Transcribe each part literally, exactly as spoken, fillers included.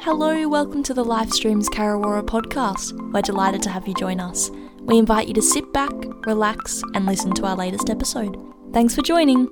Hello, welcome to the Livestreams Karawara podcast. We're delighted to have you join us. We invite you to sit back, relax, and listen to our latest episode. Thanks for joining.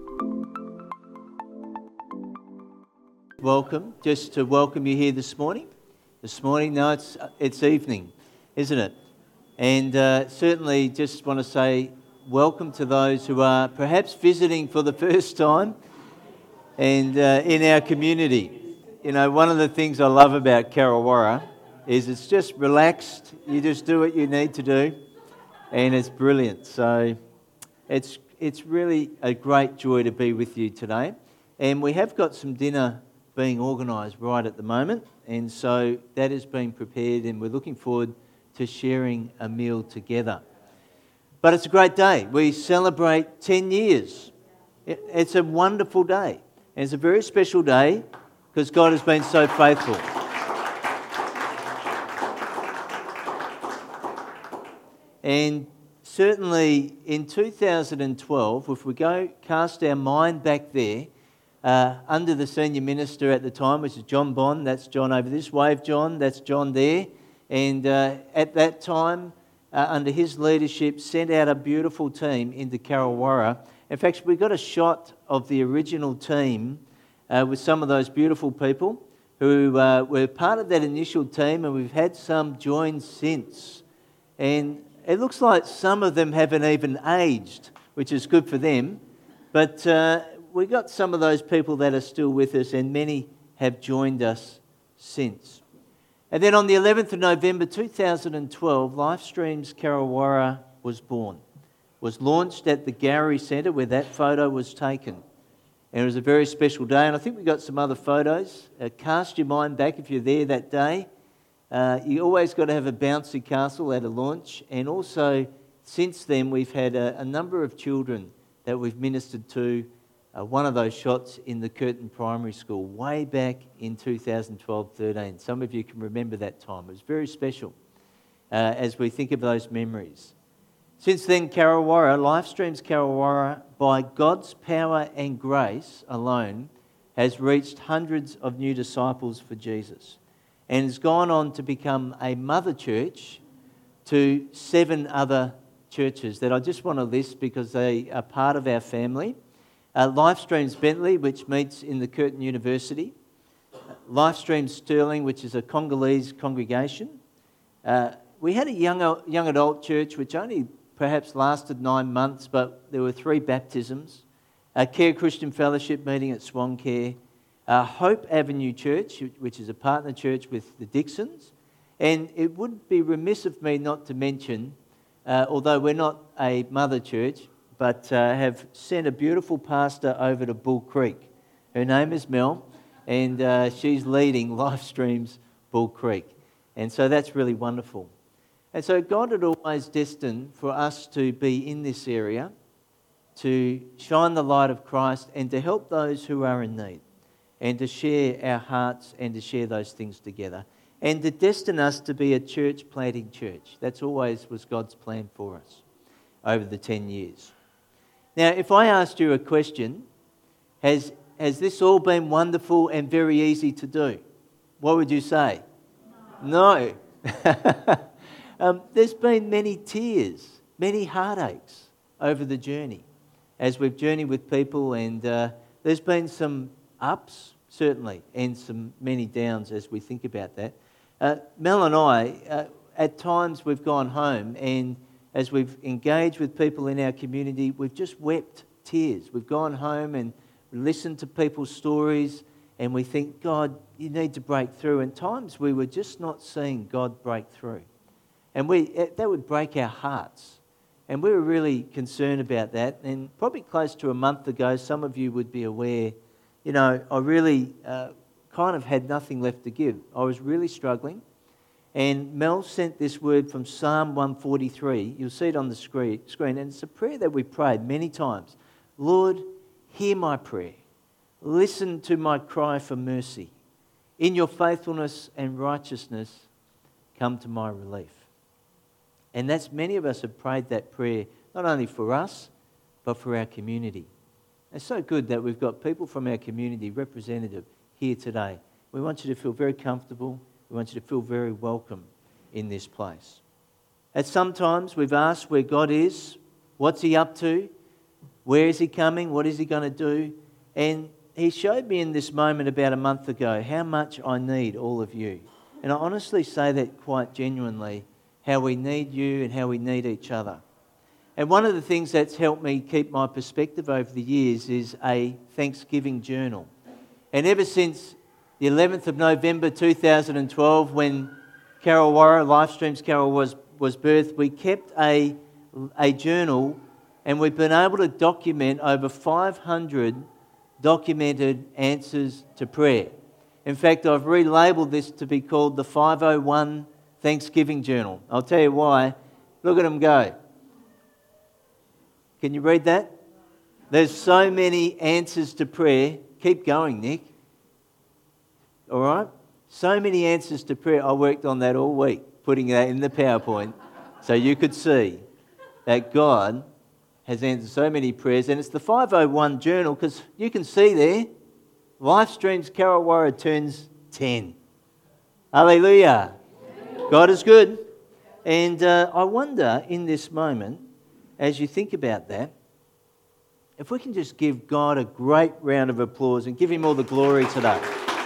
Welcome, just to welcome you here this morning. This morning, no, it's it's evening, isn't it? And uh, certainly just want to say welcome to those who are perhaps visiting for the first time and uh, in our community. You know, one of the things I love about Karawara is it's just relaxed. You just do what you need to do, and it's brilliant. So it's it's really a great joy to be with you today. And we have got some dinner being organised right at the moment, and so that is being prepared, and we're looking forward to sharing a meal together. But it's a great day. We celebrate ten years. It's a wonderful day, and it's a very special day because God has been so faithful. And certainly in two thousand twelve, if we go cast our mind back there, uh, under the senior minister at the time, which is John Bond, that's John over this, wave John, that's John there. And uh, at that time, uh, under his leadership, sent out a beautiful team into Karawara. In fact, we got a shot of the original team Uh, with some of those beautiful people who uh, were part of that initial team, and we've had some join since. And it looks like some of them haven't even aged, which is good for them. But uh, we got some of those people that are still with us, and many have joined us since. And then on the eleventh of November two thousand twelve, Livestreams Karawara was born. Was launched at the Gowrie Centre where that photo was taken. And it was a very special day, and I think we got some other photos. Uh, cast your mind back if you're there that day. Uh, you always got to have a bouncy castle at a launch. And also, since then, we've had a, a number of children that we've ministered to. Uh, one of those shots in the Curtin Primary School way back in two thousand twelve thirteen. Some of you can remember that time. It was very special uh, as we think of those memories. Since then, Karawara, Livestreams Karawara, by God's power and grace alone, has reached hundreds of new disciples for Jesus and has gone on to become a mother church to seven other churches that I just want to list because they are part of our family. Uh, Livestreams Bentley, which meets in the Curtin University. Livestreams Stirling, which is a Congolese congregation. Uh, we had a young, young adult church which only perhaps lasted nine months, but there were three baptisms. A Care Christian Fellowship meeting at Swan Care. A Hope Avenue Church, which is a partner church with the Dixons. And it would be remiss of me not to mention, uh, although we're not a mother church, but uh, have sent a beautiful pastor over to Bull Creek. Her name is Mel, and uh, she's leading Livestreams Bull Creek. And so that's really wonderful. And so God had always destined for us to be in this area, to shine the light of Christ and to help those who are in need, and to share our hearts and to share those things together, and to destine us to be a church planting church. That's always was God's plan for us over the ten years. Now, if I asked you a question, has, has this all been wonderful and very easy to do? What would you say? No. no. Um, there's been many tears, many heartaches over the journey as we've journeyed with people, and uh, there's been some ups, certainly, and some many downs as we think about that. Uh, Mel and I, uh, at times we've gone home, and as we've engaged with people in our community, we've just wept tears. We've gone home and listened to people's stories, and we think, God, you need to break through. And times we were just not seeing God break through. And we that would break our hearts. And we were really concerned about that. And probably close to a month ago, some of you would be aware, you know, I really uh, kind of had nothing left to give. I was really struggling. And Mel sent this word from Psalm one forty-three. You'll see it on the screen. And it's a prayer that we prayed many times. Lord, hear my prayer. Listen to my cry for mercy. In your faithfulness and righteousness, come to my relief. And that's many of us have prayed that prayer, not only for us, but for our community. It's so good that we've got people from our community representative here today. We want you to feel very comfortable. We want you to feel very welcome in this place. At sometimes we've asked where God is, what's He up to, where is He coming, what is He going to do? And He showed me in this moment about a month ago how much I need all of you. And I honestly say that quite genuinely, how we need you and how we need each other. And one of the things that's helped me keep my perspective over the years is a Thanksgiving journal. And ever since the eleventh of November two thousand twelve, when Carol Warra, Lifestreams Carol, was, was birthed, we kept a, a journal, and we've been able to document over five hundred documented answers to prayer. In fact, I've relabeled this to be called the five oh one Thanksgiving Journal. I'll tell you why. Look at them go. Can you read that? There's so many answers to prayer. Keep going, Nick. All right? So many answers to prayer. I worked on that all week, putting that in the PowerPoint so you could see that God has answered so many prayers. And it's the five oh one Journal, because you can see there, Lifestreams Carol Warra turns ten. Hallelujah. God is good. And uh, I wonder in this moment, as you think about that, if we can just give God a great round of applause and give Him all the glory today.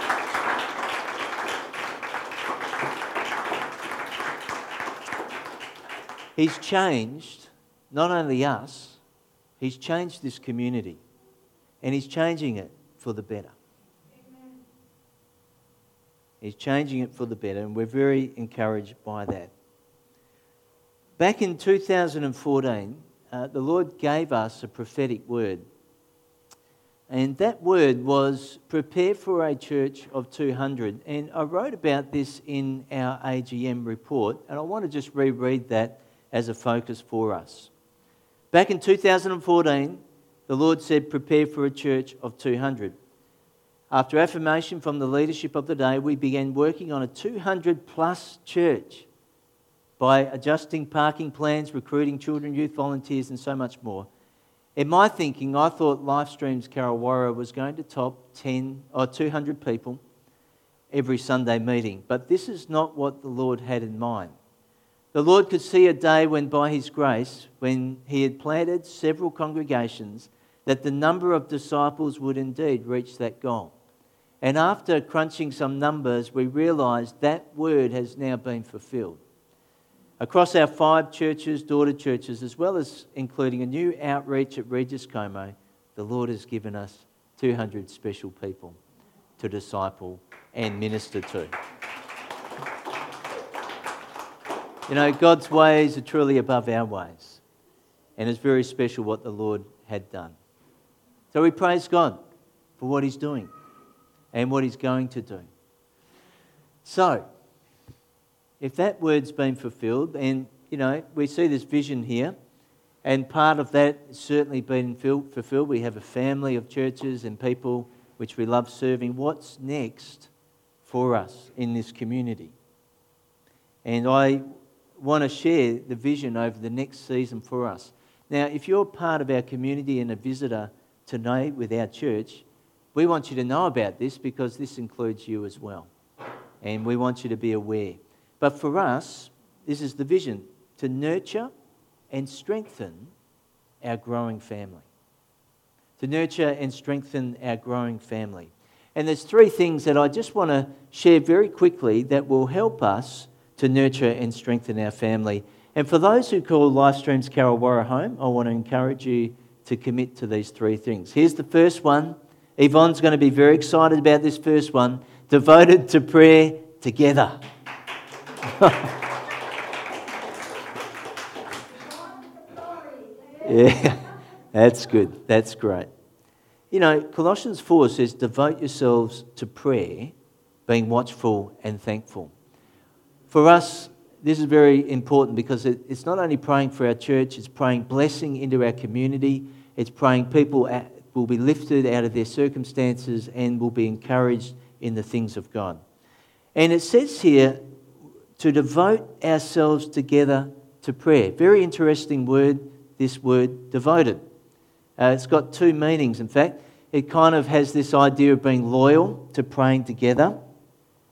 He's changed not only us, He's changed this community, and He's changing it for the better. Amen. He's changing it for the better, and we're very encouraged by that. Back in two thousand fourteen, uh, the Lord gave us a prophetic word. And that word was prepare for a church of two hundred. And I wrote about this in our A G M report, and I want to just reread that as a focus for us. Back in two thousand fourteen, the Lord said, prepare for a church of two hundred. After affirmation from the leadership of the day, we began working on a two hundred plus church by adjusting parking plans, recruiting children, youth volunteers, and so much more. In my thinking, I thought Lifestreams Carol Warra was going to top ten or two hundred people every Sunday meeting. But this is not what the Lord had in mind. The Lord could see a day when, by His grace, when He had planted several congregations, that the number of disciples would indeed reach that goal. And after crunching some numbers, we realised that word has now been fulfilled. Across our five churches, daughter churches, as well as including a new outreach at Regis Como, the Lord has given us two hundred special people to disciple and minister to. You know, God's ways are truly above our ways. And it's very special what the Lord had done. So we praise God for what He's doing and what He's going to do. So, if that word's been fulfilled, and, you know, we see this vision here, and part of that has certainly been fulfilled. We have a family of churches and people which we love serving. What's next for us in this community? And I want to share the vision over the next season for us. Now, if you're part of our community and a visitor tonight with our church, we want you to know about this because this includes you as well. And we want you to be aware. But for us, this is the vision, to nurture and strengthen our growing family. To nurture and strengthen our growing family. And there's three things that I just want to share very quickly that will help us to nurture and strengthen our family. And for those who call Lifestreams Carol Warra home, I want to encourage you to commit to these three things. Here's the first one. Yvonne's going to be very excited about this first one. Devoted to prayer together. Yeah, that's good. That's great. You know, Colossians four says, devote yourselves to prayer, being watchful and thankful. For us, this is very important because it, it's not only praying for our church, it's praying blessing into our community. It's praying people at, will be lifted out of their circumstances and will be encouraged in the things of God. And it says here, to devote ourselves together to prayer. Very interesting word, this word, devoted. Uh, it's got two meanings, in fact. It kind of has this idea of being loyal to praying together.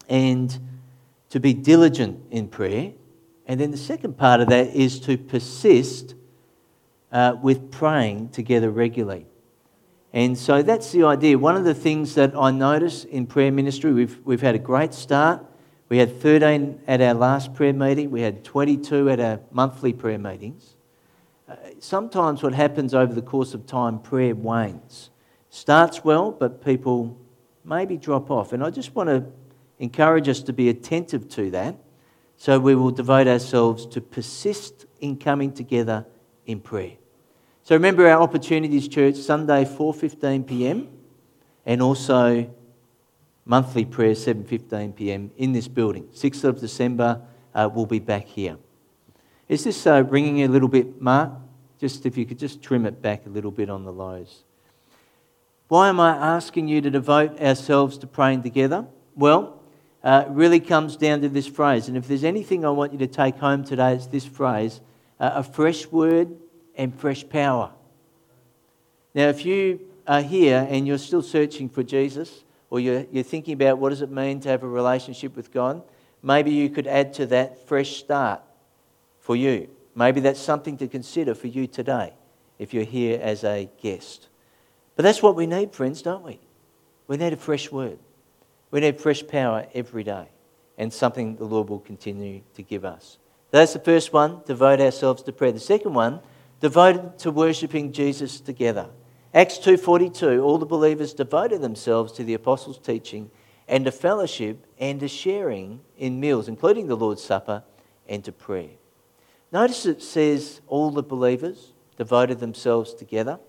and to be diligent in prayer. And then the second part of that is to persist uh, with praying together regularly. And so that's the idea. One of the things that I notice in prayer ministry, we've, we've had a great start. We had thirteen at our last prayer meeting. We had twenty-two at our monthly prayer meetings. Uh, sometimes what happens over the course of time, prayer wanes. Starts well, but people maybe drop off. And I just want to encourage us to be attentive to that. So we will devote ourselves to persist in coming together in prayer. So remember our Opportunities Church, Sunday four fifteen p m and also monthly prayer seven fifteen p m in this building. sixth of December, uh, we'll be back here. Is this uh, ringing a little bit, Mark? Just if you could just trim it back a little bit on the lows. Why am I asking you to devote ourselves to praying together? Well, uh, it really comes down to this phrase. And if there's anything I want you to take home today, it's this phrase, uh, a fresh word and fresh power. Now, if you are here and you're still searching for Jesus, or you're, you're thinking about what does it mean to have a relationship with God, maybe you could add to that fresh start for you. Maybe that's something to consider for you today if you're here as a guest. But that's what we need, friends, don't we? We need a fresh word. We need fresh power every day, and something the Lord will continue to give us. That's the first one, devote ourselves to prayer. The second one, devoted to worshipping Jesus together. Acts two forty-two, all the believers devoted themselves to the apostles' teaching and to fellowship and to sharing in meals, including the Lord's Supper, and to prayer. Notice it says all the believers devoted themselves together.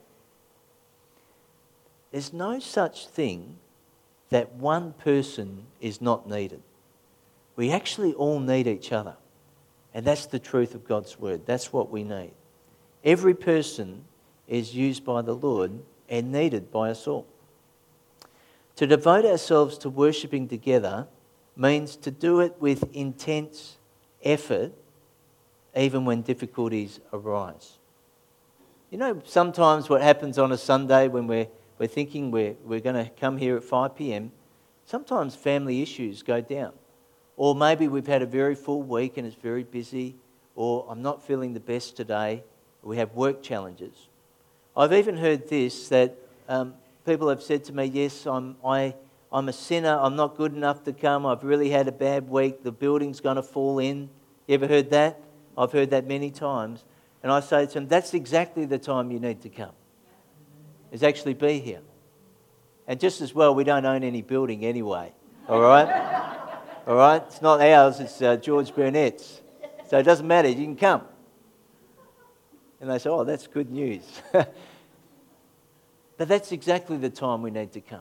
There's no such thing that one person is not needed. We actually all need each other. And that's the truth of God's word. That's what we need. Every person is used by the Lord and needed by us all. To devote ourselves to worshipping together means to do it with intense effort, even when difficulties arise. You know, sometimes what happens on a Sunday when we're, we're thinking we're, we're going to come here at five p m, sometimes family issues go down. Or maybe we've had a very full week and it's very busy, or I'm not feeling the best today. We have work challenges. I've even heard this, that um, people have said to me, yes, I'm, I, I'm a sinner, I'm not good enough to come, I've really had a bad week, the building's going to fall in. You ever heard that? I've heard that many times. And I say to them, that's exactly the time you need to come, is actually be here. And just as well, we don't own any building anyway, all right? All right? It's not ours, it's uh, George Burnett's. So it doesn't matter, you can come. And they say, oh, that's good news. But that's exactly the time we need to come.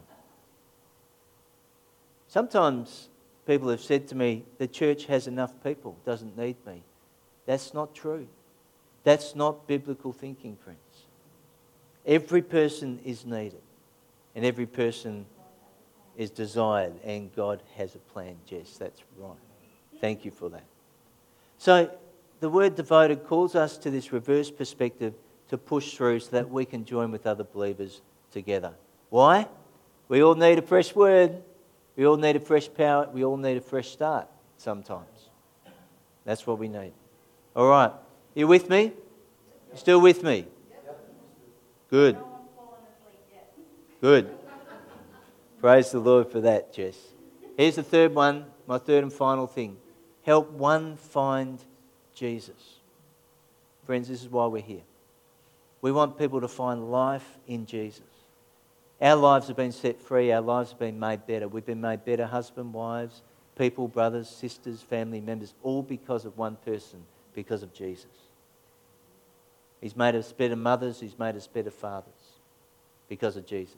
Sometimes people have said to me, the church has enough people, doesn't need me. That's not true. That's not biblical thinking, friends. Every person is needed, and every person is desired, and God has a plan. Jess, that's right. Thank you for that. So the word devoted calls us to this reverse perspective to push through so that we can join with other believers together. Why? We all need a fresh word. We all need a fresh power. We all need a fresh start sometimes. That's what we need. All right. You with me? You still with me? Good. Good. Praise the Lord for that, Jess. Here's the third one, my third and final thing. Help one find Jesus. Friends, this is why we're here. We want people to find life in Jesus. Our lives have been set free. Our lives have been made better. We've been made better husband, wives, people, brothers, sisters, family members, all because of one person, because of Jesus. He's made us better mothers. He's made us better fathers because of Jesus.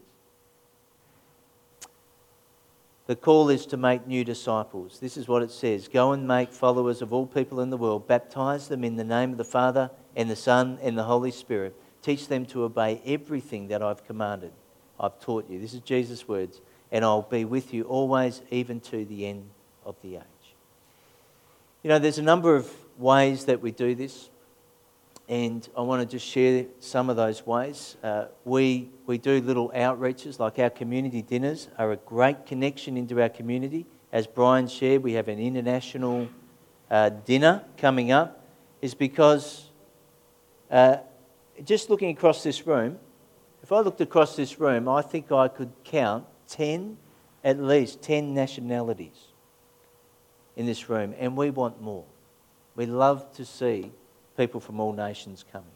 The call is to make new disciples. This is what it says. Go and make followers of all people in the world. Baptize them in the name of the Father and the Son and the Holy Spirit. Teach them to obey everything that I've commanded. I've taught you. This is Jesus' words. And I'll be with you always, even to the end of the age. You know, there's a number of ways that we do this. And I want to just share some of those ways. Uh, we we do little outreaches, like our community dinners are a great connection into our community. as Brian shared, we have an international uh, dinner coming up, is because uh, just looking across this room, if I looked across this room, I think I could count ten, at least ten nationalities in this room, and we want more. We love to see people from all nations coming.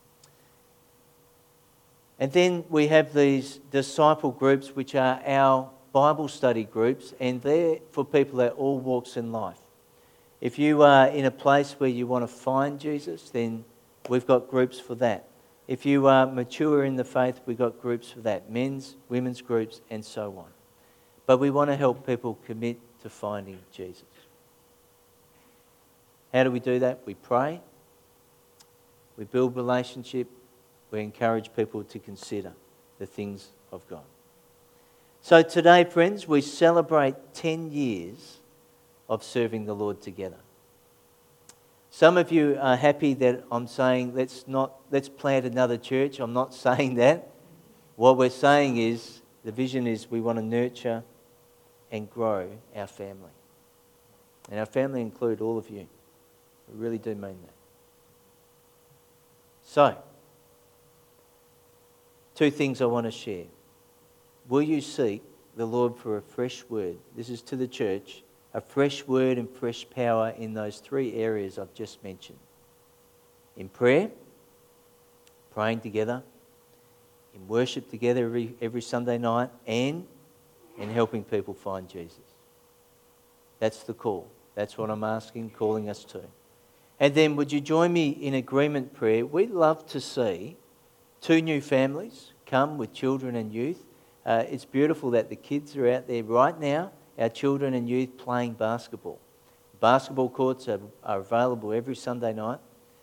And then we have these disciple groups, which are our Bible study groups, and they're for people at all walks in life. If you are in a place where you want to find Jesus, then we've got groups for that. If you are mature in the faith, we've got groups for that. Men's, women's groups, and so on. But we want to help people commit to finding Jesus. How do we do that? We pray. We build relationship. We encourage people to consider the things of God. So today, friends, we celebrate ten years of serving the Lord together. Some of you are happy that I'm saying let's not let's plant another church. I'm not saying that. What we're saying is the vision is we want to nurture and grow our family. And our family include all of you. We really do mean that. So, two things I want to share. Will you seek the Lord for a fresh word? This is to the church. A fresh word and fresh power in those three areas I've just mentioned. In prayer, praying together. In worship together every, every Sunday night. And in helping people find Jesus. That's the call. That's what I'm asking, calling us to. And then would you join me in agreement prayer? We'd love to see two new families come with children and youth. Uh, it's beautiful that the kids are out there right now, our children and youth playing basketball. Basketball courts are, are available every Sunday night.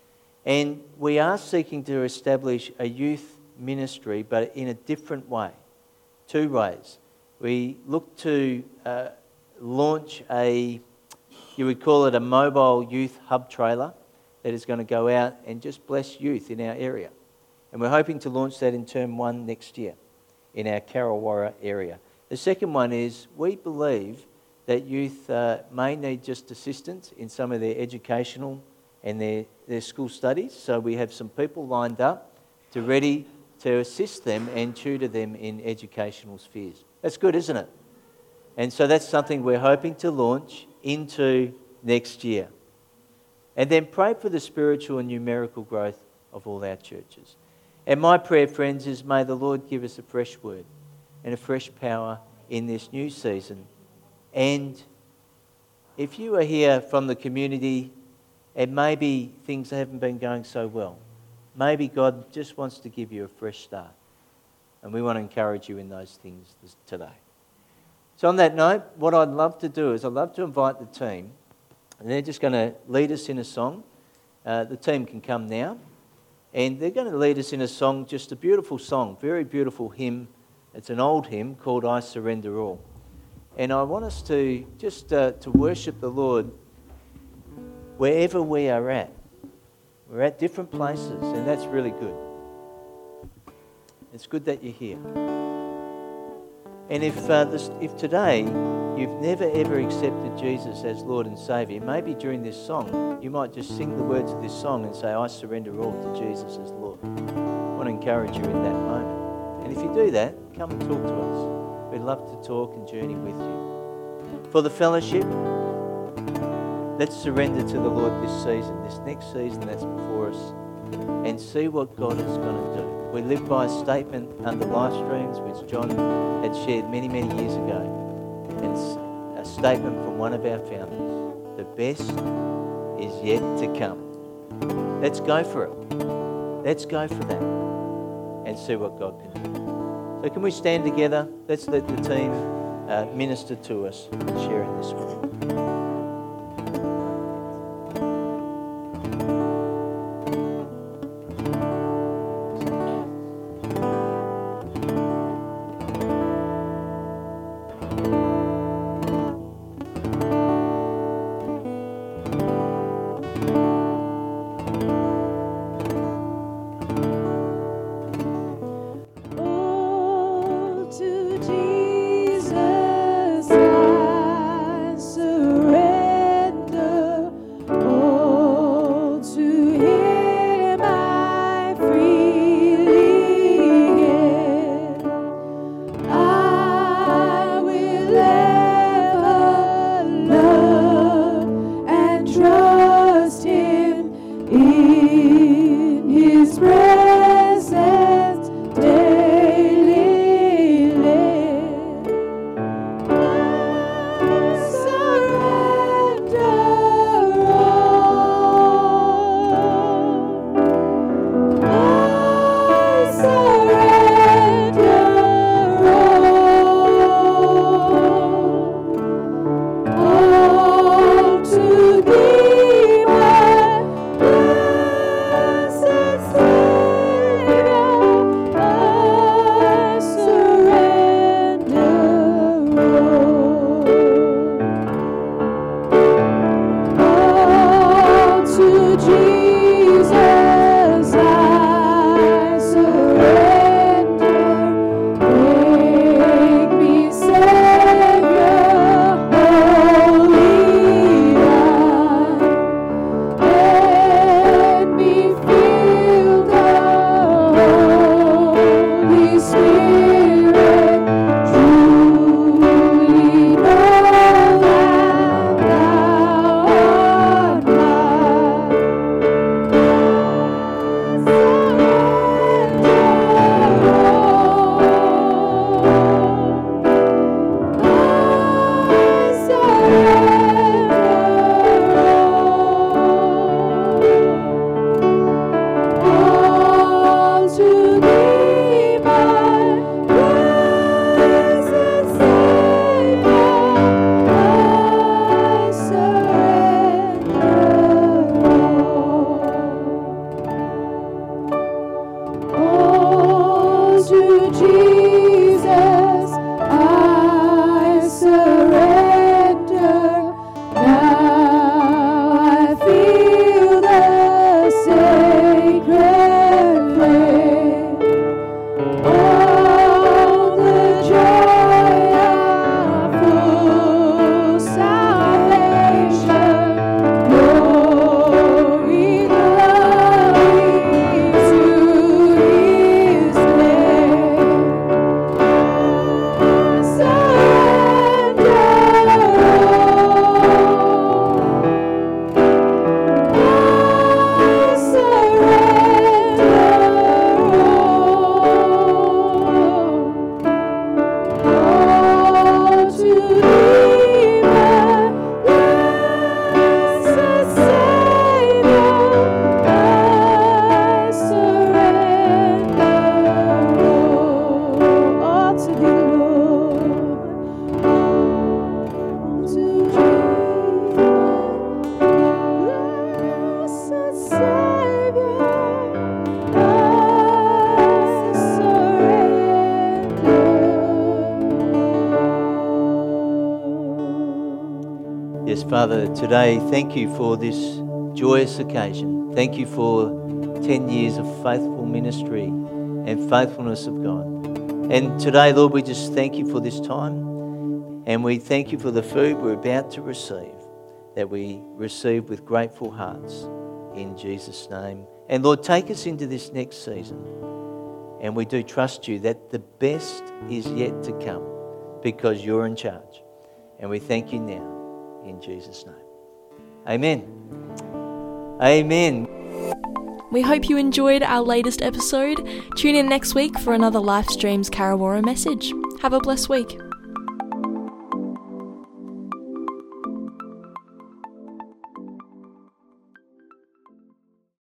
And we are seeking to establish a youth ministry, but in a different way. Two ways. We look to uh, launch a, you would call it a mobile youth hub trailer that is going to go out and just bless youth in our area. And we're hoping to launch that in term one next year in our Karrawirra area. The second one is we believe that youth uh, may need just assistance in some of their educational and their, their school studies. So we have some people lined up to ready to assist them and tutor them in educational spheres. That's good, isn't it? And so that's something we're hoping to launch into next year. And then pray for the spiritual and numerical growth of all our churches. And my prayer, friends, is may the Lord give us a fresh word and a fresh power in this new season. And if you are here from the community and maybe things haven't been going so well, maybe God just wants to give you a fresh start. And we want to encourage you in those things today. So on that note, what I'd love to do is I'd love to invite the team, and they're just going to lead us in a song. Uh, the team can come now. And they're going to lead us in a song, just a beautiful song, very beautiful hymn. It's an old hymn called I Surrender All. And I want us to just uh, to worship the Lord wherever we are at. We're at different places, and that's really good. It's good that you're here. And if uh, this, if today you've never ever accepted Jesus as Lord and Saviour, maybe during this song you might just sing the words of this song and say, I surrender all to Jesus as Lord. I want to encourage you in that moment. And if you do that, come and talk to us. We'd love to talk and journey with you. For the fellowship, let's surrender to the Lord this season, this next season that's before us, and see what God is going to do. We live by a statement under live streams, which John had shared many, many years ago. And it's a statement from one of our founders. The best is yet to come. Let's go for it. Let's go for that and see what God can do. So can we stand together? Let's let the team uh, minister to us and share in this word. Oh, to Jesus I Yes, Father, today, thank you for this joyous occasion. Thank you for ten years of faithful ministry and faithfulness of God. And today, Lord, we just thank you for this time. And we thank you for the food we're about to receive, that we receive with grateful hearts in Jesus' name. And Lord, take us into this next season. And we do trust you that the best is yet to come because you're in charge. And we thank you now in Jesus' name. Amen. Amen. We hope you enjoyed our latest episode. Tune in next week for another Life Streams Karawara message. Have a blessed week.